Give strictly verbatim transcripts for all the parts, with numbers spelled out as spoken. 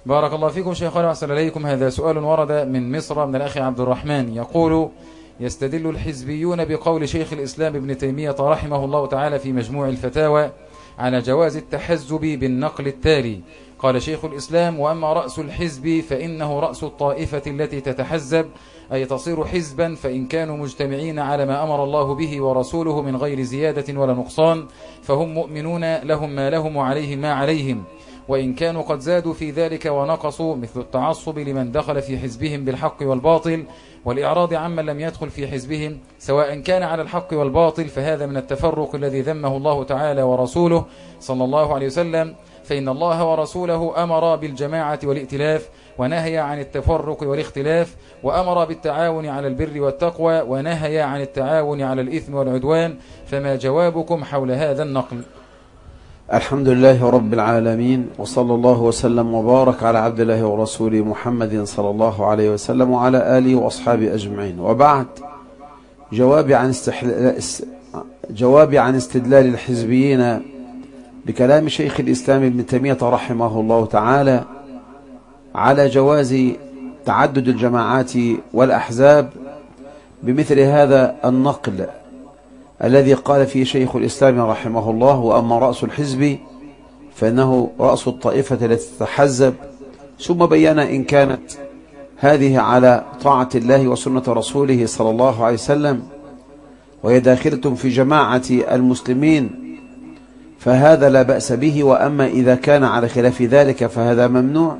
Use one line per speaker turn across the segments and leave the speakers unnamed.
بارك الله فيكم شيخنا وأحسن إليكم. هذا سؤال ورد من مصر من الأخ عبد الرحمن يقول: يستدل الحزبيون بقول شيخ الإسلام ابن تيمية رحمه الله تعالى في مجموع الفتاوى على جواز التحزب بالنقل التالي: قال شيخ الإسلام: وأما رأس الحزب فإنه رأس الطائفة التي تتحزب، أي تصير حزبا، فإن كانوا مجتمعين على ما أمر الله به ورسوله من غير زيادة ولا نقصان فهم مؤمنون، لهم ما لهم وعليهم ما عليهم، وإن كانوا قد زادوا في ذلك ونقصوا، مثل التعصب لمن دخل في حزبهم بالحق والباطل والإعراض عمن لم يدخل في حزبهم، سواء كان على الحق والباطل، فهذا من التفرق الذي ذمه الله تعالى ورسوله صلى الله عليه وسلم، فإن الله ورسوله أمر بالجماعة والائتلاف ونهي عن التفرق والاختلاف، وأمر بالتعاون على البر والتقوى ونهي عن التعاون على الإثم والعدوان، فما جوابكم حول هذا النقل؟
الحمد لله رب العالمين، وصلى الله وسلم وبارك على عبد الله ورسوله محمد صلى الله عليه وسلم وعلى آله وأصحابه أجمعين، وبعد. جوابي عن استحل... جوابي عن استدلال الحزبيين بكلام شيخ الإسلام ابن تيمية رحمه الله تعالى على جواز تعدد الجماعات والأحزاب بمثل هذا النقل الذي قال فيه شيخ الإسلام رحمه الله: وأما رأس الحزب فإنه رأس الطائفة التي تتحزب، ثم بيّن إن كانت هذه على طاعة الله وسنة رسوله صلى الله عليه وسلم وهي داخلة في جماعة المسلمين فهذا لا بأس به، وأما إذا كان على خلاف ذلك فهذا ممنوع.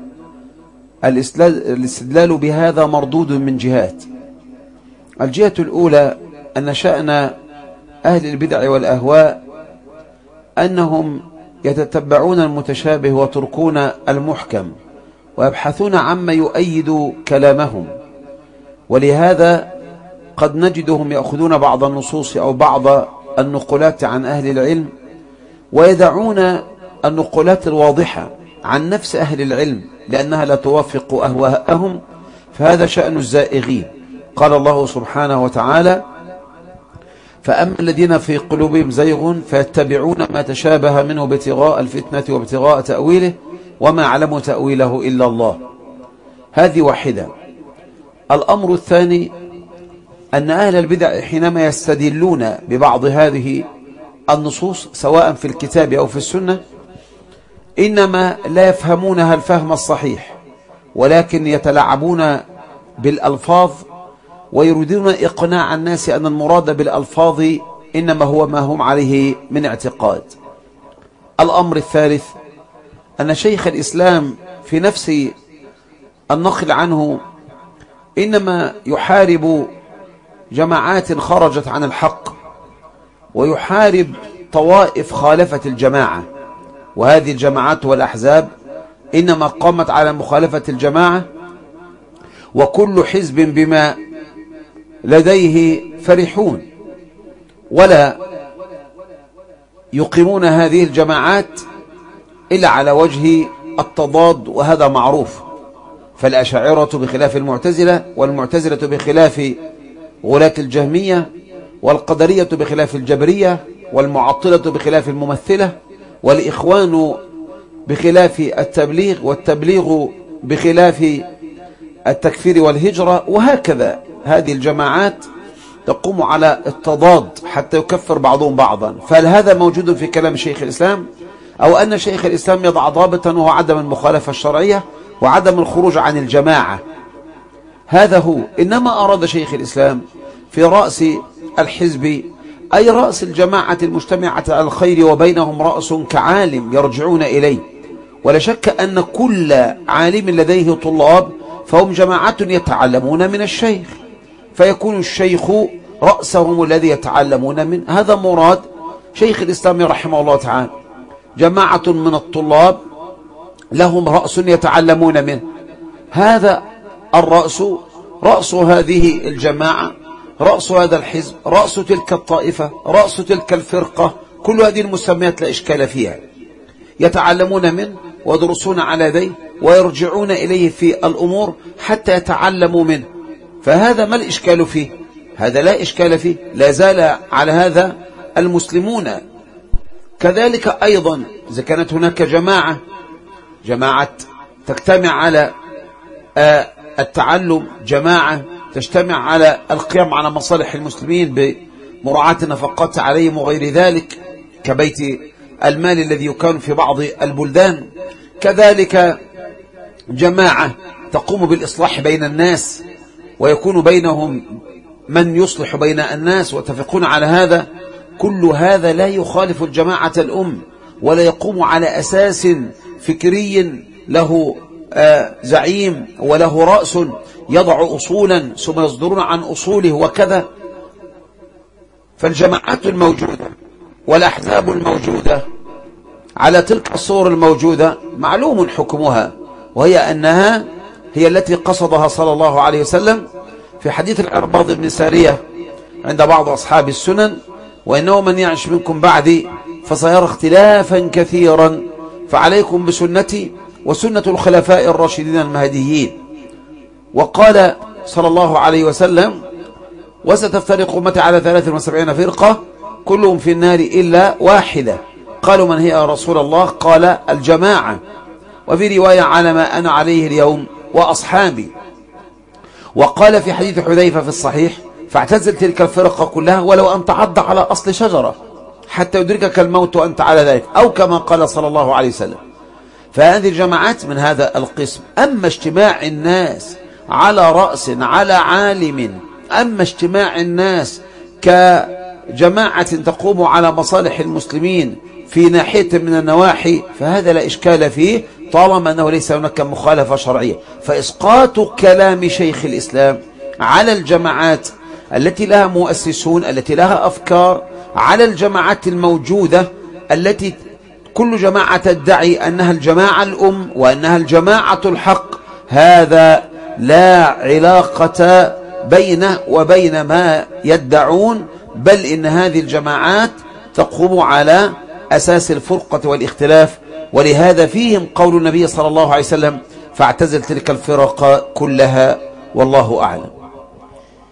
الاستدلال بهذا مردود من جهات. الجهة الأولى أن شأن أهل البدع والأهواء أنهم يتتبعون المتشابه وتركون المحكم ويبحثون عما يؤيد كلامهم، ولهذا قد نجدهم يأخذون بعض النصوص أو بعض النقولات عن أهل العلم ويدعون النقولات الواضحة عن نفس أهل العلم لأنها لا توافق أهواءهم، فهذا شأن الزائغين. قال الله سبحانه وتعالى: فأما الذين في قلوبهم زيغ فيتبعون ما تشابه منه ابتغاء الفتنة وابتغاء تأويله وما يعلم تأويله إلا الله. هذه واحدة. الأمر الثاني أن أهل البدع حينما يستدلون ببعض هذه النصوص سواء في الكتاب أو في السنة إنما لا يفهمونها الفهم الصحيح، ولكن يتلاعبون بالألفاظ ويريدون إقناع الناس أن المراد بالألفاظ إنما هو ما هم عليه من اعتقاد. الأمر الثالث أن شيخ الإسلام في نفس النقل عنه إنما يحارب جماعات خرجت عن الحق ويحارب طوائف خالفت الجماعة، وهذه الجماعات والأحزاب إنما قامت على مخالفة الجماعة، وكل حزب بما لديه فرحون، ولا يقيمون هذه الجماعات إلا على وجه التضاد، وهذا معروف. فالأشاعرة بخلاف المعتزلة، والمعتزلة بخلاف غلاة الجهمية، والقدرية بخلاف الجبرية، والمعطلة بخلاف الممثلة، والإخوان بخلاف التبليغ، والتبليغ بخلاف التكفير والهجرة، وهكذا. هذه الجماعات تقوم على التضاد حتى يكفر بعضهم بعضا. فهل هذا موجود في كلام شيخ الإسلام، أو أن شيخ الإسلام يضع ضابطا وهو عدم المخالفة الشرعية وعدم الخروج عن الجماعة؟ هذا هو. إنما أراد شيخ الإسلام في رأس الحزب أي رأس الجماعة المجتمعة على الخير وبينهم رأس كعالم يرجعون إليه، ولا شك أن كل عالم لديه طلاب فهم جماعة يتعلمون من الشيخ، فيكون الشيخ رأسهم الذي يتعلمون منه. هذا مراد شيخ الإسلام رحمه الله تعالى. جماعة من الطلاب لهم رأس يتعلمون منه، هذا الرأس رأس هذه الجماعة، رأس هذا الحزب، رأس تلك الطائفة، رأس تلك الفرقة. كل هذه المسميات لا إشكال فيها، يتعلمون منه ويدرسون على يديه ويرجعون إليه في الأمور حتى يتعلموا منه. فهذا ما الإشكال فيه؟ هذا لا إشكال فيه، لا زال على هذا المسلمون. كذلك أيضا إذا كانت هناك جماعة جماعة تجتمع على التعلم، جماعة تجتمع على القيام على مصالح المسلمين بمراعاة النفقات عليهم وغير ذلك، كبيت المال الذي يكون في بعض البلدان. كذلك جماعة تقوم بالإصلاح بين الناس ويكون بينهم من يصلح بين الناس ويتفقون على هذا. كل هذا لا يخالف الجماعة الأم ولا يقوم على أساس فكري له زعيم وله رأس يضع أصولا ثم يصدرون عن أصوله وكذا. فالجماعات الموجودة والأحزاب الموجودة على تلك الصور الموجودة معلوم حكمها، وهي أنها هي التي قصدها صلى الله عليه وسلم في حديث العرباض بن سارية عند بعض أصحاب السنن: وإنه من يعش منكم بعدي فسيرى اختلافا كثيرا فعليكم بسنتي وسنة الخلفاء الراشدين المهديين. وقال صلى الله عليه وسلم: وستفترق أمتي على ثلاث وسبعين فرقة كلهم في النار إلا واحدة. قالوا: من هي يا رسول الله؟ قال: الجماعة. وفي رواية: على ما أنا عليه اليوم وأصحابي. وقال في حديث حذيفة في الصحيح: فاعتزل تلك الفرقة كلها ولو أن تعض على أصل شجرة حتى يدركك الموت وأنت على ذلك، أو كما قال صلى الله عليه وسلم. فهذه الجماعات من هذا القسم. أما اجتماع الناس على رأس على عالم، أما اجتماع الناس كجماعة تقوم على مصالح المسلمين في ناحية من النواحي، فهذا لا إشكال فيه طالما أنه ليس هناك مخالفة شرعية. فإسقاط كلام شيخ الإسلام على الجماعات التي لها مؤسسون، التي لها أفكار، على الجماعات الموجودة التي كل جماعة تدعي أنها الجماعة الأم وأنها الجماعة الحق، هذا لا علاقة بينه وبين ما يدعون، بل إن هذه الجماعات تقوم على أساس الفرقة والاختلاف. ولهذا فيهم قول النبي صلى الله عليه وسلم: فاعتزل تلك الفرق كلها، والله أعلم.